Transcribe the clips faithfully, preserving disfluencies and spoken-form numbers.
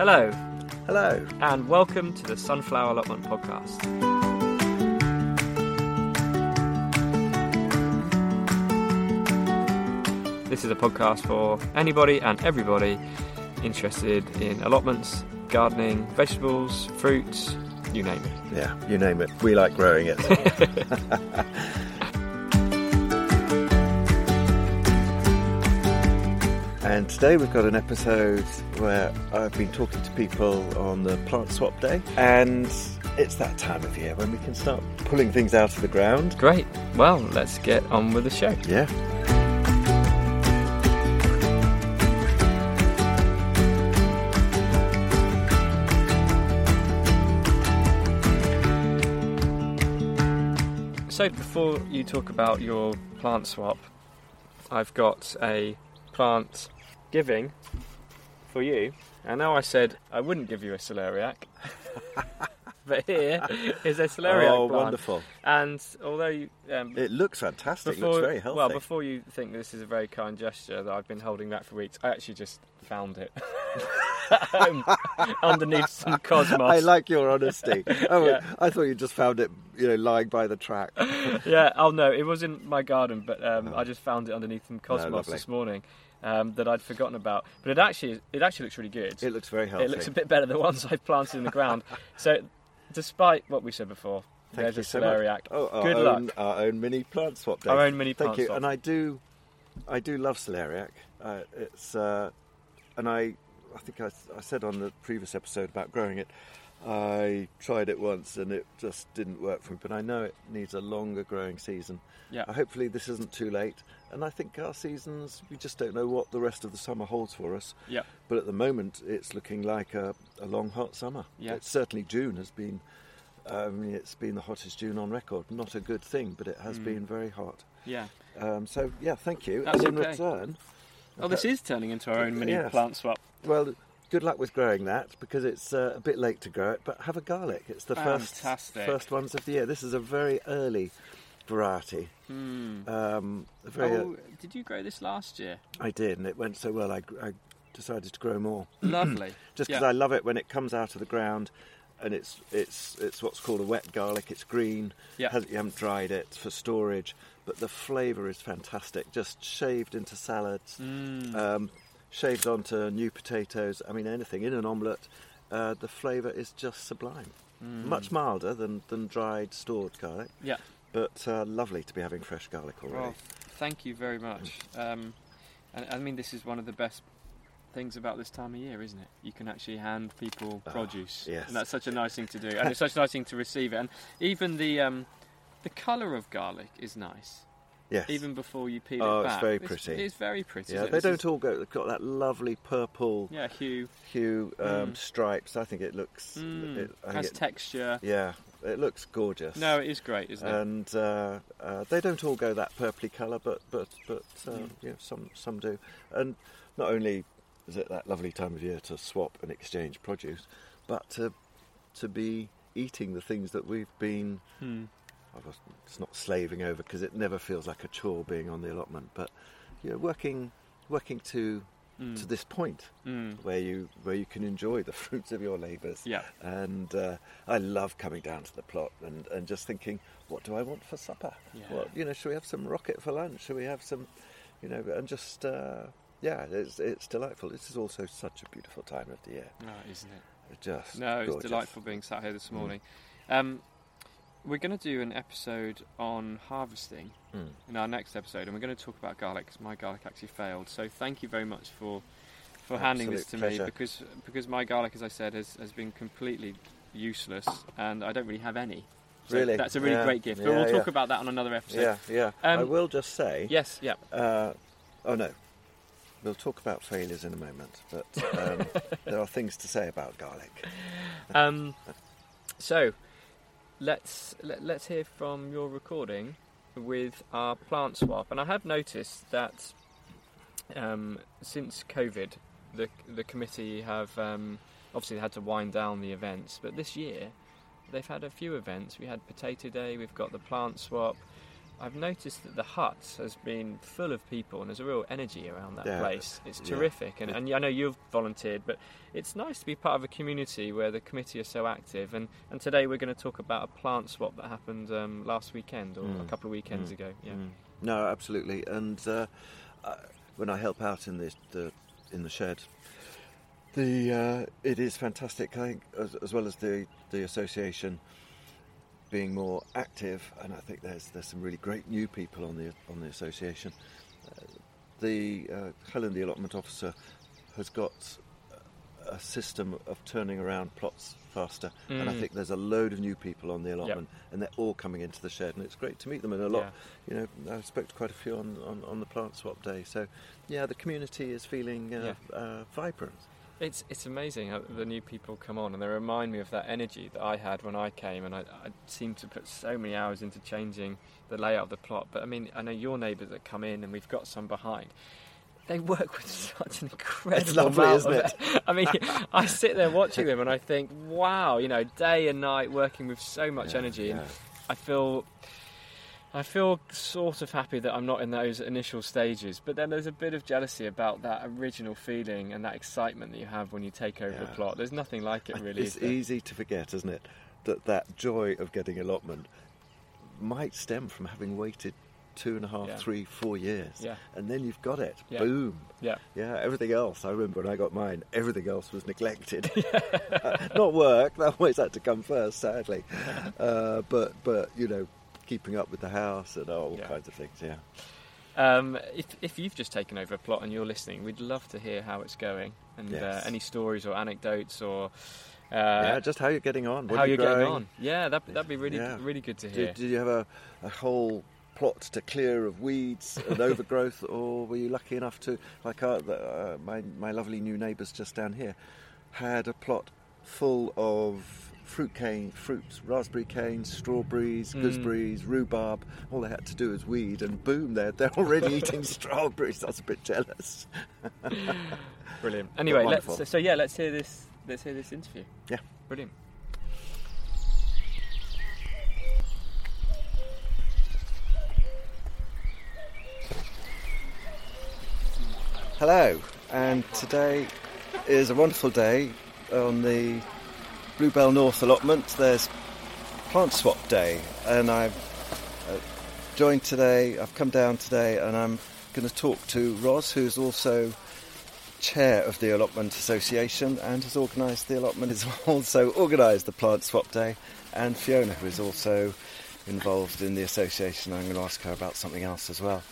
Hello. Hello. And welcome to the Sunflower Allotment Podcast. This is a podcast for anybody and everybody interested in allotments, gardening, vegetables, fruits, you name it. Yeah, you name it. We like growing it. And today we've got an episode where I've been talking to people on the plant swap day, and it's that time of year when we can start pulling things out of the ground. Great. Well, let's get on with the show. Yeah. So before you talk about your plant swap, I've got a plant giving for you. I know I said I wouldn't give you a celeriac, but here is a celeriac oh, plant. Wonderful. And although you... Um, it looks fantastic, before, it looks very healthy. Well, before you think this is a very kind gesture that I've been holding back for weeks, I actually just found it um, underneath some cosmos. I like your honesty. Oh, Yeah. I thought you just found it, you know, lying by the track. Yeah, oh no, it was in my garden, but um, Oh. I just found it underneath some cosmos lovely. this morning um, that I'd forgotten about. But it actually, it actually looks really good. It looks very healthy. It looks a bit better than the ones I planted in the ground. So, despite what we said before, Thank there's you a so celeriac. much. Oh, our Good own, luck. Our own mini plant swap day. Our own mini Thank plant you. swap. And I do, I do love celeriac. Uh, it's, uh, and I, I think I, I said on the previous episode about growing it, I tried it once and it just didn't work for me. But I know it needs a longer growing season. Yeah. Uh, hopefully this isn't too late. And I think our seasons, we just don't know what the rest of the summer holds for us. Yeah. But at the moment, it's looking like a, a long, hot summer. Yeah. It's certainly June has been. I mean, it's been the hottest June on record. Not a good thing, but it has Mm. been very hot. Yeah. Um, so, yeah, thank you. That's and in okay. return, Oh, this is turning into our own mini Yes. plant swap. well, good luck with growing that because it's uh, a bit late to grow it. But have a garlic. It's the Fantastic. first first ones of the year. This is a very early variety. Mm. Um, a very, Oh, did you grow this last year? I did, and it went so well. I, I decided to grow more. Lovely. Just because Yeah. I love it when it comes out of the ground, and it's it's it's what's called a wet garlic. It's green. Yeah. Has, you haven't dried it for storage, but the flavour is fantastic. Just shaved into salads, Mm. um, shaved onto new potatoes. I mean, anything in an omelette. Uh, the flavour is just sublime. Mm. Much milder than, than dried stored garlic, Yeah. but uh, lovely to be having fresh garlic already. Well, thank you very much. Um, and I mean, this is one of the best things about this time of year, isn't it? You can actually hand people Oh, produce, yes. and that's such a nice thing to do, and it's such a nice thing to receive it. And even the um, the colour of garlic is nice, Yes. even before you peel Oh, it it's back. very pretty. It's very pretty. yeah, isn't it? they This don't is- all go. They've got that lovely purple Yeah, hue hue um, Mm. stripes. I think it looks. mm, It, I think has it- texture. Yeah, it looks gorgeous. No, it is great, isn't it? and uh, uh, they don't all go that purpley colour, but but but uh, Mm. you know, some some do. And not only is it that lovely time of year to swap and exchange produce, but to to be eating the things that we've been. Hmm. I was, it's not slaving over because it never feels like a chore being on the allotment, but you know, working working to Mm. to this point Mm. where you where you can enjoy the fruits of your labours. Yeah. And uh, I love coming down to the plot and, and just thinking, what do I want for supper? Yeah. What, you know, should we have some rocket for lunch? Should we have some, you know, and just uh, yeah, it's it's delightful. This is also such a beautiful time of the year. No, isn't it? It's just No, it's gorgeous. delightful being sat here this morning. Um, we're going to do an episode on harvesting Mm. in our next episode, and we're going to talk about garlic because my garlic actually failed. So thank you very much for for handing this to Absolute me pleasure. because because my garlic, as I said, has, has been completely useless, and I don't really have any. So Really? that's a really Yeah. great gift. But Yeah, we'll talk yeah. about that on another episode. Yeah, yeah. Um, I will just say. Yes. Yeah. Uh, oh no, we'll talk about failures in a moment, but um, there are things to say about garlic. Um, so let's let, let's hear from your recording with our plant swap. And I have noticed that um, since COVID, the the committee have um, obviously had to wind down the events, but this year they've had a few events. We had Potato Day, we've got the plant swap, I've noticed that the hut has been full of people, and there's a real energy around that Yeah. place. It's Yeah. terrific, and, and I know you've volunteered, but it's nice to be part of a community where the committee are so active. And, and today we're going to talk about a plant swap that happened um, last weekend, or Mm. a couple of weekends Mm. ago. Yeah. Mm. No, absolutely. And uh, uh, when I help out in the, the in the shed, the uh, it is fantastic. I think, as, as well as the the association being more active, and I think there's there's some really great new people on the on the association. Uh, the uh, Helen, the allotment officer, has got a system of turning around plots faster, mm. and I think there's a load of new people on the allotment, yep. and they're all coming into the shed, and it's great to meet them. And a lot, yeah. you know, I spoke to quite a few on, on, on the plant swap day. So, yeah, the community is feeling uh, yeah. uh, vibrant. It's it's amazing how the new people come on, and they remind me of that energy that I had when I came, and I, I seem to put so many hours into changing the layout of the plot. But I mean, I know your neighbours that come in, and we've got some behind. They work with such an incredible it's lovely, amount isn't of it? it. I mean, I sit there watching them, and I think, wow, you know, day and night working with so much yeah, energy, yeah. and I feel. I feel sort of happy that I'm not in those initial stages, but then there's a bit of jealousy about that original feeling and that excitement that you have when you take over yeah. a plot. There's nothing like it, really. It's easy to forget, isn't it, that that joy of getting allotment might stem from having waited two and a half, yeah. three, four years, yeah. and then you've got it. Yeah. Boom. Yeah. Yeah. Everything else, I remember when I got mine, everything else was neglected. uh, not work. That always had to come first, sadly. Uh, but but you know. Keeping up with the house and all yeah. kinds of things, yeah. Um, if if you've just taken over a plot and you're listening, we'd love to hear how it's going, and yes. uh, any stories or anecdotes or uh, yeah, just how you're getting on. What how are you you're growing? getting on. Yeah, that that'd be really yeah. really good to hear. Did, did you have a, a whole plot to clear of weeds and overgrowth, or were you lucky enough to, like our, the, uh, my my lovely new neighbours just down here, had a plot full of fruit cane, fruits, raspberry canes, strawberries, gooseberries, mm. rhubarb. All they had to do was weed, and boom, they're they're already eating strawberries. I was a bit jealous. Brilliant. Anyway, let's so yeah, let's hear this. Let's hear this interview. Yeah, brilliant. Hello, and today is a wonderful day on the Bluebell North allotment. There's plant swap day, and I've uh, joined today, I've come down today, and I'm going to talk to Ros, who's also chair of the allotment association and has organised the allotment, has also organised the plant swap day, and Fiona, who is also involved in the association. I'm going to ask her about something else as well.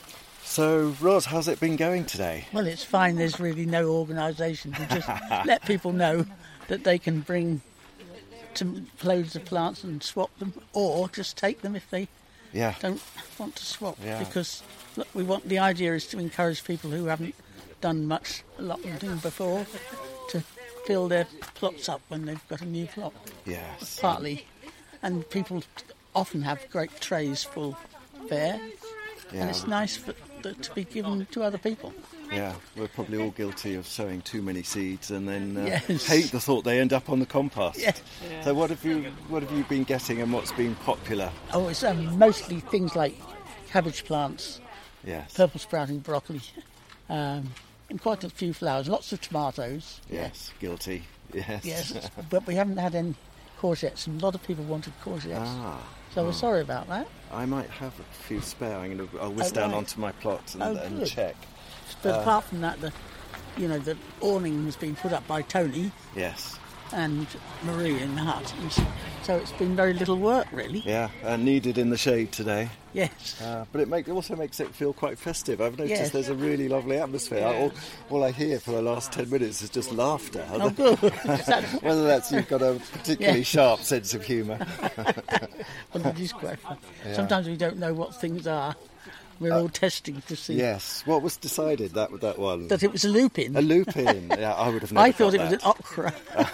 So, Ros, how's it been going today? Well, it's fine. There's really no organisation. We just let people know that they can bring some loads of plants and swap them, or just take them if they yeah. don't want to swap. Yeah. Because look, we want the idea is to encourage people who haven't done much allotmenting before to fill their plots up when they've got a new plot. Yes. Partly, and people often have great trays full there, yeah. and it's nice for, to be given to other people. Yeah, we're probably all guilty of sowing too many seeds and then uh, yes. hate the thought they end up on the compost. Yes. Yeah. So what have you what have you been getting and what's been popular? Oh, it's um, mostly things like cabbage plants, yes, purple sprouting broccoli, um, and quite a few flowers. Lots of tomatoes. Yes, yeah. guilty. Yes. Yes, but we haven't had any courgettes, and a lot of people wanted courgettes. Ah. So oh. we're sorry about that. I might have a few spare. I'm going to I'll whisk oh, down right. onto my plot and, oh, and check. But uh, apart from that, the you know the awning has been put up by Tony. Yes. And Marie in the hut, and so it's been very little work, really. Yeah, and needed in the shade today. Yes. Uh, but it, make, it also makes it feel quite festive. I've noticed yes. there's a really lovely atmosphere. Yeah. All, all I hear for the last ten minutes is just laughter. Oh, good. Whether that's you've got a particularly yeah. sharp sense of humour. Well, it is quite fun. Yeah. Sometimes we don't know what things are. We're uh, all testing to see. Yes. What was decided, that that one? That it was a lupin. A lupin. Yeah, I would have never I thought it that. was an okra.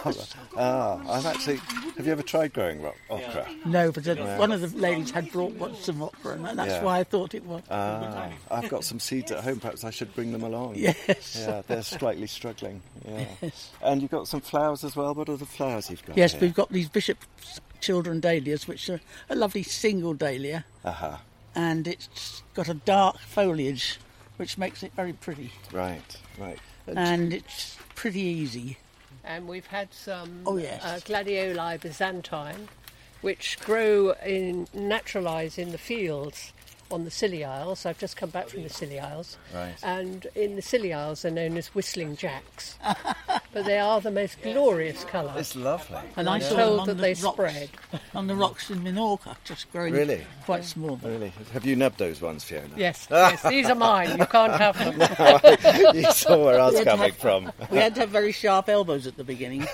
ah, I've actually... Have you ever tried growing ro- okra? No, but uh, yeah. one of the ladies had brought some okra, and that's yeah. why I thought it was. Ah, I've got some seeds at home. Perhaps I should bring them along. Yes. Yeah, they're slightly struggling. Yeah. Yes. And you've got some flowers as well. What are the flowers you've got? Yes, here? We've got these Bishop Children dahlias, which are a lovely single dahlia. Uh-huh. and it's got a dark foliage, which makes it very pretty. Right, right. And, And it's pretty easy. And we've had some Oh, yes. uh, gladioli byzantine, which grow in naturalise in the fields on the Scilly Isles. I've just come back from the Scilly Isles. Right. And in the Scilly Isles, they're known as whistling jacks. But they are the most glorious colour. it's lovely. And I I'm saw them told on that the they rocks, spread. on the rocks in Minorca, just growing Really? quite small. Really? Have you nabbed those ones, Fiona? Yes, yes, these are mine. You can't have them. You saw where I was We had to coming have- from. We had to have very sharp elbows at the beginning.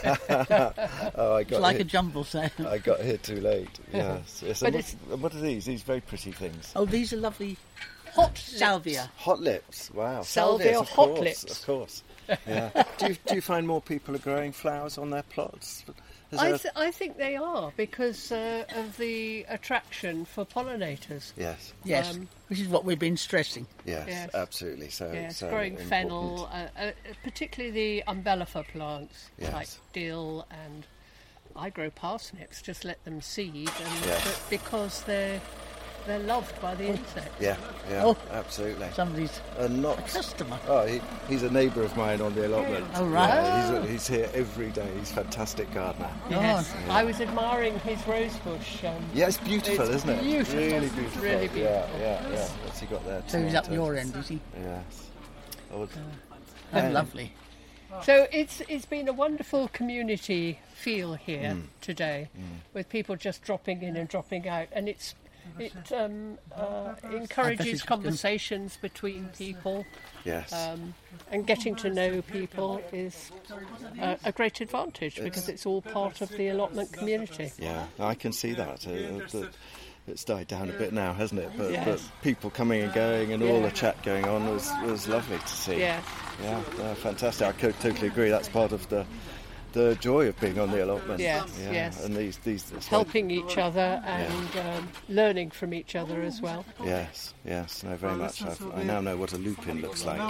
Oh, I It's got like a hit. jumble sale. I got here too late. Yes. yes. But And it's- what, what are these? These very pretty things. Oh, these are lovely hot salvia. Hot lips. Wow. Salvia Salvias, of hot course, lips. Of course. Yeah. do, you, do you find more people are growing flowers on their plots? Is I, there- th- I think they are because uh, of the attraction for pollinators. Yes. Yes, Um, which is what we've been stressing. Yes. Yes. Absolutely. So. Yes, so growing important. fennel, uh, uh, particularly the umbellifer plants Yes. like dill, and I grow parsnips. Just let them seed, and Yes. but because they're they're loved by the insects. Yeah. Yeah. Oh. Absolutely. Somebody's And a not. customer. Oh, he, he's a neighbour of mine on the allotment. Oh, right. Yeah, he's, he's here every day. He's a fantastic gardener. Yes, Oh. I was admiring his rose bush. Um, Yeah, it's beautiful, It's isn't it? beautiful. Really It's beautiful. really Yeah, beautiful. yeah, yeah. What's he got there? So he's up Tomatoes. your end, is he? Yes. Oh, it's- Oh, Yeah. lovely. So it's it's been a wonderful community feel here Mm. today, with people just dropping in and dropping out, and it's it um, uh, encourages it's gonna- conversations between people, yes. um, and getting to know people is a, a great advantage because it's all part of the allotment community. Yeah, I can see that. Uh, the, it's died down a bit now, hasn't it? But, Yes. but people coming and going and all Yeah. the chat going on was, was lovely to see. Yeah. Yeah, no, fantastic. I co- totally agree. That's part of the the joy of being on the allotment. Yes, yeah. yes. And these these it's like- Helping each other and um, learning from each other as well. Yes, yes, no, very much. I've, I now know what a lupin looks like.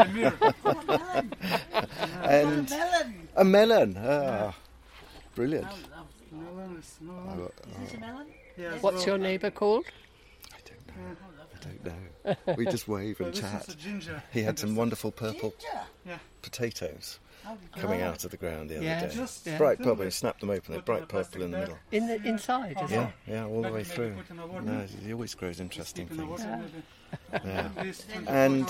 And a melon. Ah, brilliant. What's your neighbour called? I don't know. I don't know. We just wave and chat. He had some wonderful purple potatoes coming out of the ground the other Yeah, day. just- yeah. Bright purple. He snapped them open. They're bright purple in the middle. In the inside, is Yeah, it? yeah, all the way through. No, he always grows interesting things. Yeah. Yeah. And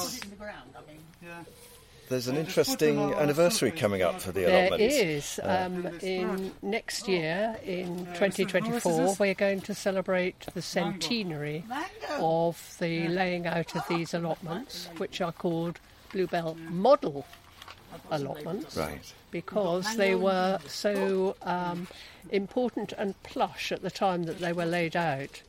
there's an interesting anniversary coming up for the There allotments. is. Um, in next year, in twenty twenty-four, we're going to celebrate the centenary of the laying out of these allotments, which are called Bluebell Model allotments, Right. because they were so um, important and plush at the time that they were laid out.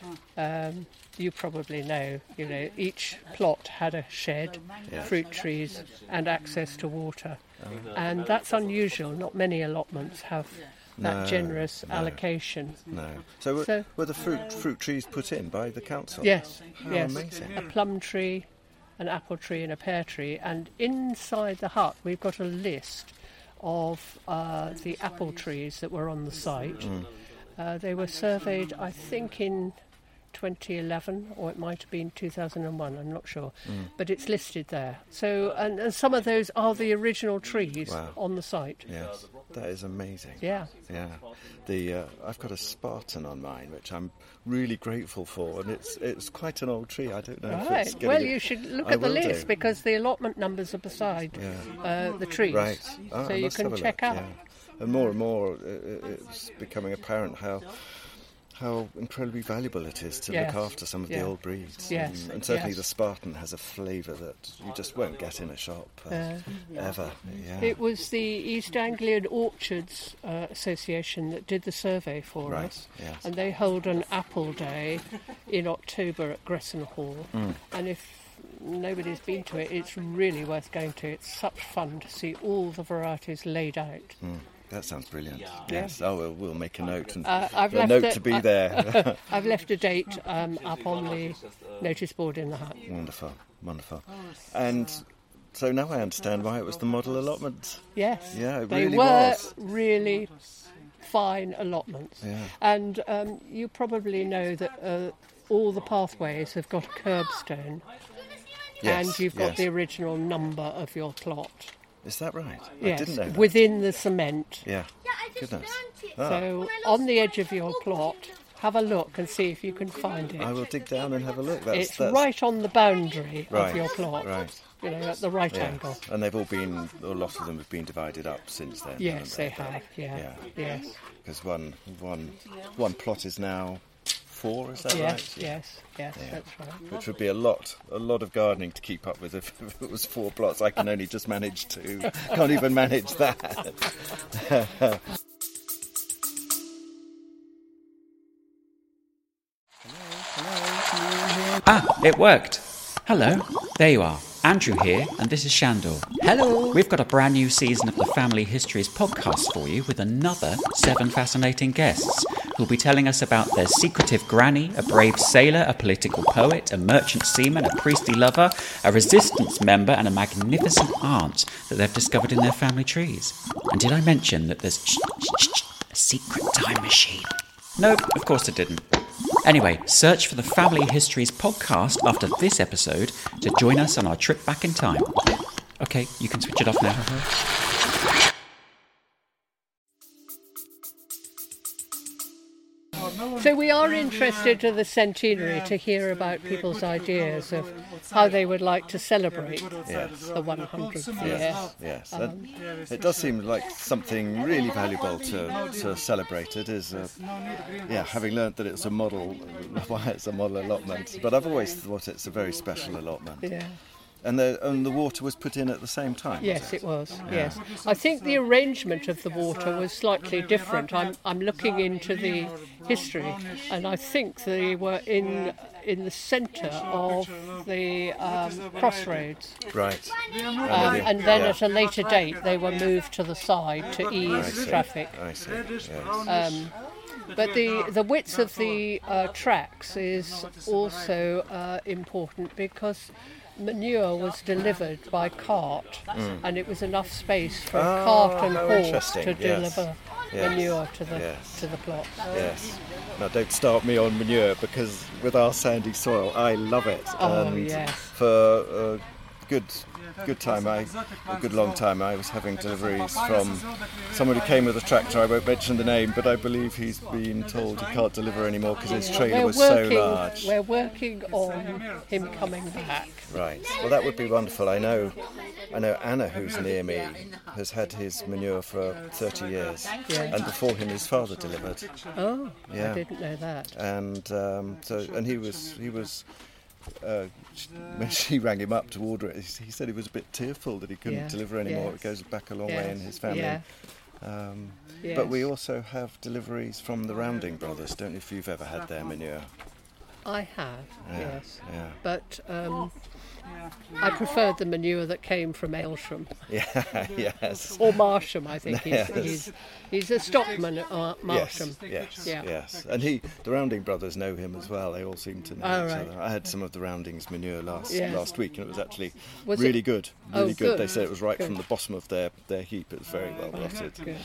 Um, you probably know, you know, each plot had a shed, Yeah. fruit trees, and access to water, and that's unusual. Not many allotments have that No, generous no. allocation. No. So, were, So- were the fruit fruit trees put in by the council? Yes, Oh, yes, amazing. a plum tree, an apple tree, and a pear tree, and inside the hut we've got a list of uh, the apple trees that were on the site. Mm. Uh, they were surveyed, I think, in twenty eleven, or it might have been two thousand one, I'm not sure, Mm. but it's listed there. So, and, and some of those are the original trees Wow. on the site. Yes, that is amazing. Yeah. Yeah, the uh, I've got a Spartan on mine, which I'm really grateful for, and it's it's quite an old tree. I don't know if Right. it's gonna Well, get- you should look I at the will do. list because the allotment numbers are beside Yeah. uh, the trees. Right. Oh, so I you must can have a check look, out. yeah. And more and more, uh, uh, it's becoming apparent how how incredibly valuable it is to Yes. look after some of the Yeah. old breeds. Yes. And, and certainly Yes. the Spartan has a flavour that you just won't get in a shop uh, Uh, ever. Yeah. It was the East Anglian Orchards uh, Association that did the survey for Right, us, yes. and they hold an apple day in October at Gresson Hall. Mm. And if nobody's been to it, it's really worth going to. It's such fun to see all the varieties laid out. Mm. That sounds brilliant. Yes. Oh, we'll, we'll make a note and Uh, I've a left note it- to be I- there. I've left a date um, up on the notice board in the hut. Wonderful, wonderful. And so now I understand why it was the model allotment. Yes, Yeah, it they really were was. really fine allotments. Yeah. And um, you probably know that uh, all the pathways have got a curbstone, Yes, and you've got yes. the original number of your plot. Is that right? Yes, I didn't know that. within the cement. Yeah. Goodness. Ah, So on the edge of your plot, have a look and see if you can find it. I will dig down and have a look. That's, it's that's... right on the boundary Right, of your plot. right. You know, at the right Yeah. angle. And they've all been, a lot of them have been divided up since then. Yes, they haven't have. Yeah. Yeah. Yes. Because one, one, one plot is now four, is that Yes. right? Yes. Yes. Yeah. That's right. Which would be a lot, a lot of gardening to keep up with if, if it was four plots. I can only just manage two. Can't even manage that. Ah, it worked. Hello, there you are. Andrew here, and this is Shandor. Hello. We've got a brand new season of the Family Histories podcast for you with another seven fascinating guests who'll be telling us about their secretive granny, a brave sailor, a political poet, a merchant seaman, a priestly lover, a resistance member, and a magnificent aunt that they've discovered in their family trees. And did I mention that there's sh- sh- sh- a secret time machine? Nope, of course I didn't. Anyway, search for the Family Histories podcast after this episode to join us on our trip back in time. Okay, you can switch it off now. So we are interested in the centenary to hear about people's ideas of how they would like to celebrate Yes. the one hundredth year. Yes, yes. And it does seem like something really valuable to, to celebrate. It is, a, yeah, having learnt that it's a model, why it's a model allotment. But I've always thought it's a very special allotment. Yeah. And the and the water was put in at the same time. was Yes, it? it was. Yes, I think the arrangement of the water was slightly different. I'm I'm looking into the history, and I think they were in in the centre of the um, crossroads, Right. um, then you- and then yeah. at a later date they were moved to the side to I ease see. traffic. I see. Yes. Um, but the, the width of the uh, tracks is also uh, important because manure was delivered by cart, and it was enough space for a Oh, cart and how horse interesting, to yes. deliver Yes. manure to the Yes. to the plot. Yes. Now, don't start me on manure because with our sandy soil, I love it. Oh, and yes. for a good, good time, I, a good long time, I was having deliveries from someone who came with a tractor. I won't mention the name, but I believe he's been told he can't deliver anymore because his trailer We're was so working, large. we're working on him coming back. Right. Well, that would be wonderful. I know, I know Anna, who's near me, has had his manure for thirty years, Yeah. and before him, his father delivered. Oh, Yeah. I didn't know that. And um, so, and he was, he was. Uh, when she rang him up to order it, he he said he was a bit tearful that he couldn't Yeah. deliver anymore. Yes. It goes back a long way in Yes. his family. Yeah. Um, Yes. But we also have deliveries from the Rounding brothers. Don't know if you've ever had their manure. I have, Yeah, yes. yeah. But um, I preferred the manure that came from Aylsham. Yeah, yes. Or Marsham, I think. He's, Yes. he's, he's a stockman at uh, Marsham. Yes, yes, Yeah. yes. And he, the Rounding brothers know him as well. They all seem to know Oh, each right. other. I had some of the Roundings manure last Yes. last week, and it was actually Was really it- good. Oh, Really good. good. They said it was right Good. from the bottom of their, their heap. It was very well rotted. Good.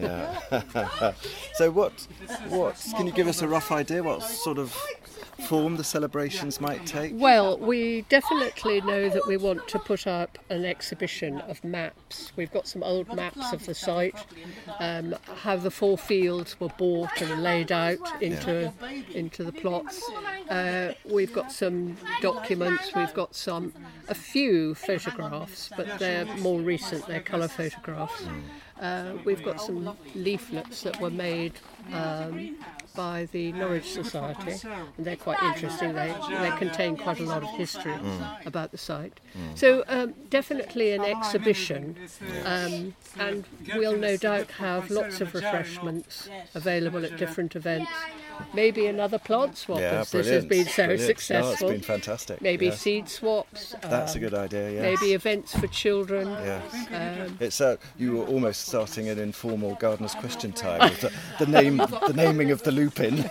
Yeah. So what, what, can you give us a rough idea what sort of form the celebrations might take? Well, we definitely know that we want to put up an exhibition of maps. We've got some old maps of the site, um, how the four fields were bought and laid out into into the plots. Uh, we've got some documents. We've got some a few photographs, but they're more recent. They're colour photographs. Uh, we've got some leaflets that were made um, by the Norwich Society, and they're quite interesting. They they contain quite a lot of history about the site. So um, definitely an exhibition, um, and we'll no doubt have lots of refreshments available at different events. Maybe another plant swap, Yeah, as this has brilliant, been so brilliant. successful. No, it's been fantastic. Maybe yes. seed swaps. That's a um, good idea, yes. Maybe events for children. Yes. Um, It's uh, you were almost starting an informal gardener's question time with the, the name, the naming of the lupin.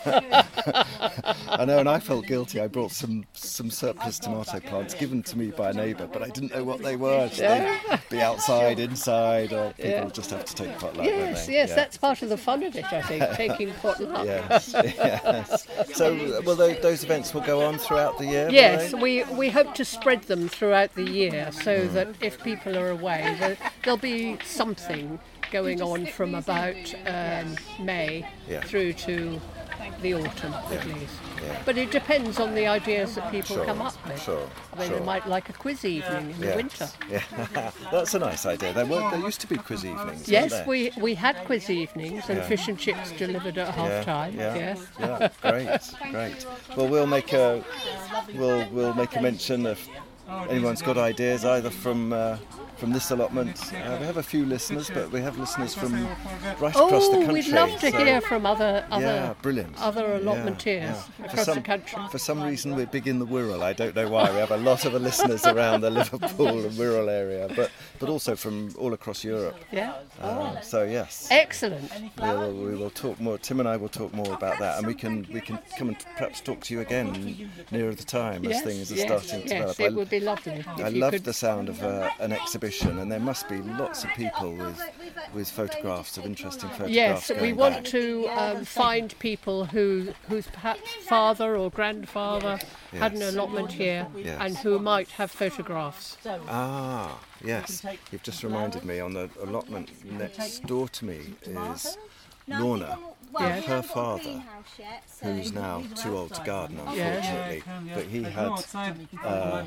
I know, and I felt guilty. I brought some some surplus tomato plants given to me by a neighbour, but I didn't know what they were. Should they be outside, inside, or people Yeah. just have to take potluck? yes, don't yes, they? Yeah. that's part of the fun of it, I think, taking potluck. Yes, Yes. So, well, those, those events will go on throughout the year. Yes, will they? we, we hope to spread them throughout the year so that if people are away, there, there'll be something going on from about um, May Yeah. through to the autumn at least. Yeah. But it depends on the ideas that people Sure, come up with. sure, I mean, sure. they might like a quiz evening in the Yes. winter. Yeah, that's a nice idea. There were there used to be quiz evenings. Yes, weren't there? we, we had quiz evenings and Yeah. fish and chips delivered at half Yeah, time. yeah, Yes. yeah, great, great. Well, we'll make a we'll we'll make a mention if anyone's got ideas either from uh, from this allotment. Uh, we have a few listeners, but we have listeners from right across the Oh, country. we'd love to so- hear from other other Yeah, brilliant. other Yeah, allotmenteers yeah. For across some, the country. For some reason, we're big in the Wirral. I don't know why. We have a lot of listeners around the Liverpool and Wirral area, but but also from all across Europe. Yeah. Uh, so yes, Excellent. we'll, we will talk more. Tim and I will talk more about that, and we can we can come and perhaps talk to you again nearer the time as Yes, things are yes, starting to yes, develop. it I- would be lovely. If I you love could, the sound of uh, an exhibition, and there must be lots of people with with photographs of interesting photographs. Yes, we going want back. to um, find people who whose perhaps father or grandfather had an Yes. allotment here Yes. and who might have photographs. Ah, yes. You've just reminded me. On the allotment next door to me is Lorna. Yeah. Her father, who's now too old to garden, unfortunately, but he had uh,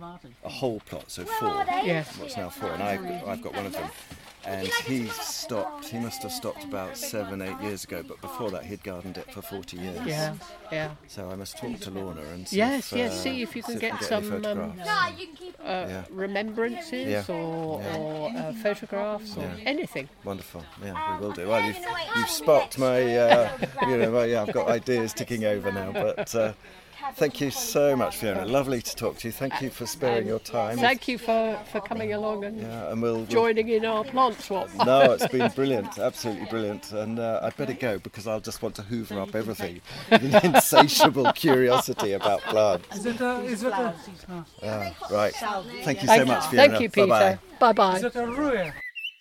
a whole plot, so four. Yes. What's now four, and I've, I've got one of them. And he stopped, he must have stopped about seven, eight years ago, but before that he'd gardened it for forty years. Yeah, yeah. So I must talk to Lorna and see Yes, if, yes, uh, see if you can see get any some, um, photographs. Uh, Yeah. remembrances Yeah. or, Yeah. or uh, photographs or Yeah. anything. Wonderful, yeah, we will do. Well, you've, you've sparked my, uh, you know, my, yeah, I've got ideas ticking over now, but uh, thank you so much, Fiona. Lovely to talk to you. Thank you for sparing your time. Thank you for, for coming along and Yeah, and we'll, we'll joining in our plant swap. No, it's been brilliant, absolutely brilliant. And uh, I'd better go because I'll just want to hoover up everything with an insatiable curiosity about plants. Is it a, is it a, Yeah, right. Thank you Thank, so much, Fiona. thank you, Peter. Bye-bye. Bye bye. is it a ruin?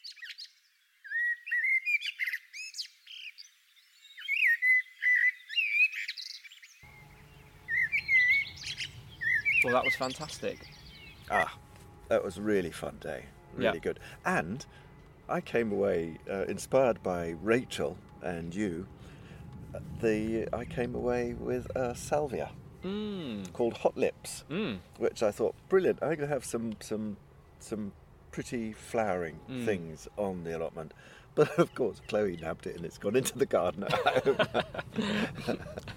Well, that was fantastic. Ah, that was a really fun day. Really Yeah. good. And I came away uh, inspired by Rachel and you. Uh, The I came away with a salvia Mm. called Hot Lips, Mm. which I thought brilliant. I'm going to have some some some pretty flowering Mm. things on the allotment. But of course, Chloe nabbed it and it's gone into the garden at home.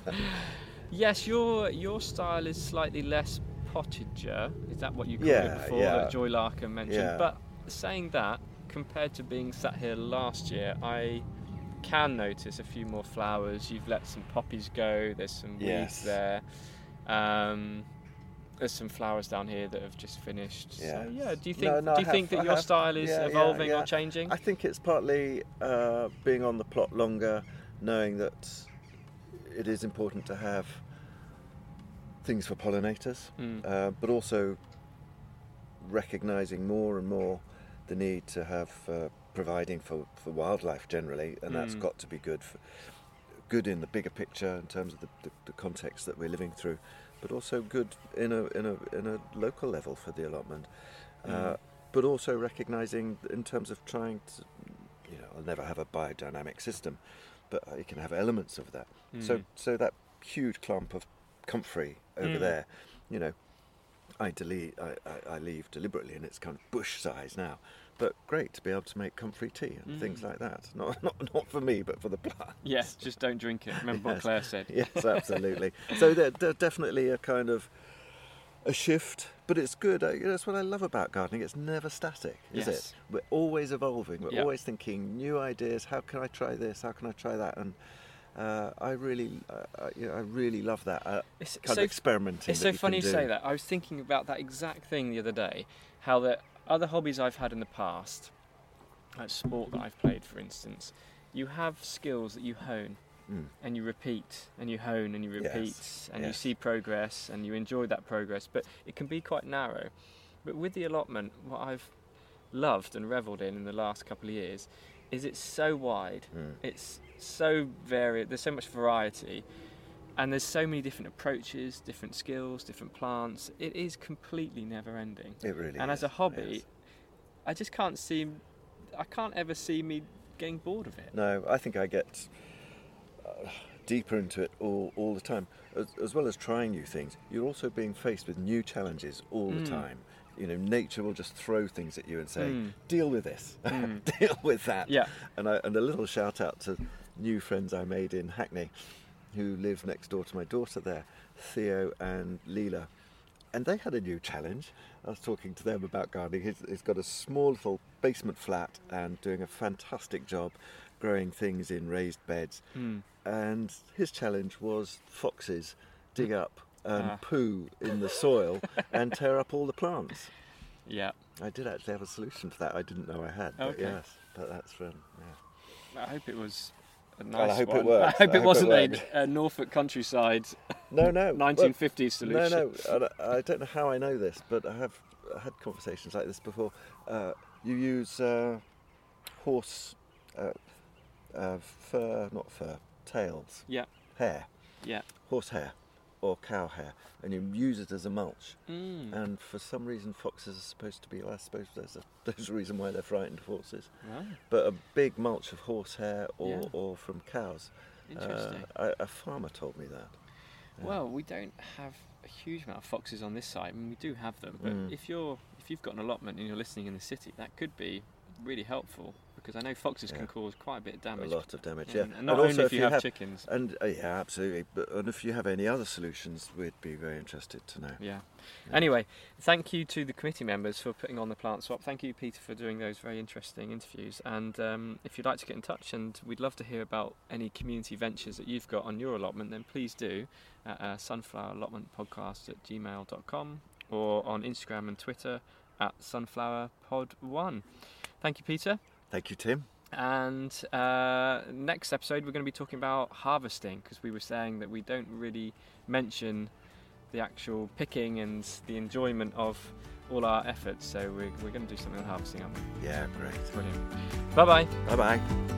Yes, your your style is slightly less potager. Is that what you called Yeah, it before? yeah. That Joy Larkin mentioned. Yeah. But saying that, compared to being sat here last year, I can notice a few more flowers. You've let some poppies go. There's some weeds Yes. there. Um, there's some flowers down here that have just finished. Yeah. So yeah, do you think No, no, do I you think have- that I your have- style is yeah, yeah, evolving yeah. or changing? I think it's partly uh, being on the plot longer, knowing that it is important to have things for pollinators, Mm. uh, but also recognising more and more the need to have uh, providing for, for wildlife generally, and that's Mm. got to be good for, good in the bigger picture in terms of the, the, the context that we're living through, but also good in a in a in a local level for the allotment. Uh, Mm. but also recognising in terms of trying to, you know, I'll never have a biodynamic system, but you can have elements of that. So Mm. so that huge clump of comfrey over Mm. there, you know, I, delete, I, I, I leave deliberately, and it's kind of bush size now. But great to be able to make comfrey tea and Mm. things like that. Not, not not for me, but for the plants. Yes, just don't drink it. Remember what Yes. Claire said. Yes, absolutely. So there, there's definitely a kind of a shift, but it's good. I, that's what I love about gardening. It's never static, is Yes. it? We're always evolving. We're Yeah. always thinking new ideas. How can I try this? How can I try that? And uh, I really, uh, I, you know, I really love that uh, It's kind so of experimenting. It's that so you funny can you do. say that. I was thinking about that exact thing the other day. How that other hobbies I've had in the past, like sport that I've played, for instance, you have skills that you hone Mm. and you repeat and you hone and you repeat Yes, and you yes. see progress and you enjoy that progress. But it can be quite narrow. But with the allotment, what I've loved and revelled in in the last couple of years is it's so wide. Mm. It's so varied. There's so much variety, and there's so many different approaches, different skills, different plants. It is completely never-ending. It really and is. as a hobby, Yes. I just can't see. I can't ever see me getting bored of it. No, I think I get uh, deeper into it all, all the time. As, as well as trying new things, you're also being faced with new challenges all Mm. the time. You know, nature will just throw things at you and say, Mm. deal with this, Mm. deal with that. Yeah. And, I, and a little shout out to new friends I made in Hackney who live next door to my daughter there, Theo and Leela. And they had a new challenge. I was talking to them about gardening. He's, he's got a small little basement flat and doing a fantastic job growing things in raised beds. Mm. And his challenge was foxes dig up and Ah. poo in the soil and tear up all the plants. Yeah. I did actually have a solution for that. I didn't know I had. But Okay. yes, but that's fun. Yeah. I hope it was a Well, I nice hope it one. works. I hope I it hope it wasn't works. a, a Norfolk countryside No, no. nineteen fifties well, solution. No, no. I, I don't know how I know this, but I have had conversations like this before. Uh, you use uh, horse uh, uh, fur, not fur, tails, Yeah. hair, Yeah. horse hair or cow hair, and you use it as a mulch. Mm. And for some reason, foxes are supposed to be. Well, I suppose there's a there's a reason why they're frightened of horses. Right. But a big mulch of horsehair or, Yeah. or from cows. Interesting. Uh, a, a farmer told me that. Yeah. Well, we don't have a huge amount of foxes on this site. I mean, we do have them, but Mm. if you're if you've got an allotment and you're listening in the city, that could be really helpful because I know foxes Yeah. can cause quite a bit of A damage. lot of damage, And- yeah. and not also only if you have, chickens. And uh, yeah, absolutely. But and if you have any other solutions, we'd be very interested to know. Yeah. Yeah. Anyway, thank you to the committee members for putting on the plant swap. Thank you, Peter, for doing those very interesting interviews. And um, if you'd like to get in touch, and we'd love to hear about any community ventures that you've got on your allotment, then please do at uh, sunflower allotment podcast at gmail dot com or on Instagram and Twitter at sunflower pod one. Thank you, Peter. Thank you, Tim. And uh, next episode, we're going to be talking about harvesting because we were saying that we don't really mention the actual picking and the enjoyment of all our efforts. So we're, we're going to do something on harvesting, aren't we? Yeah, great. Brilliant. Bye bye. Bye bye.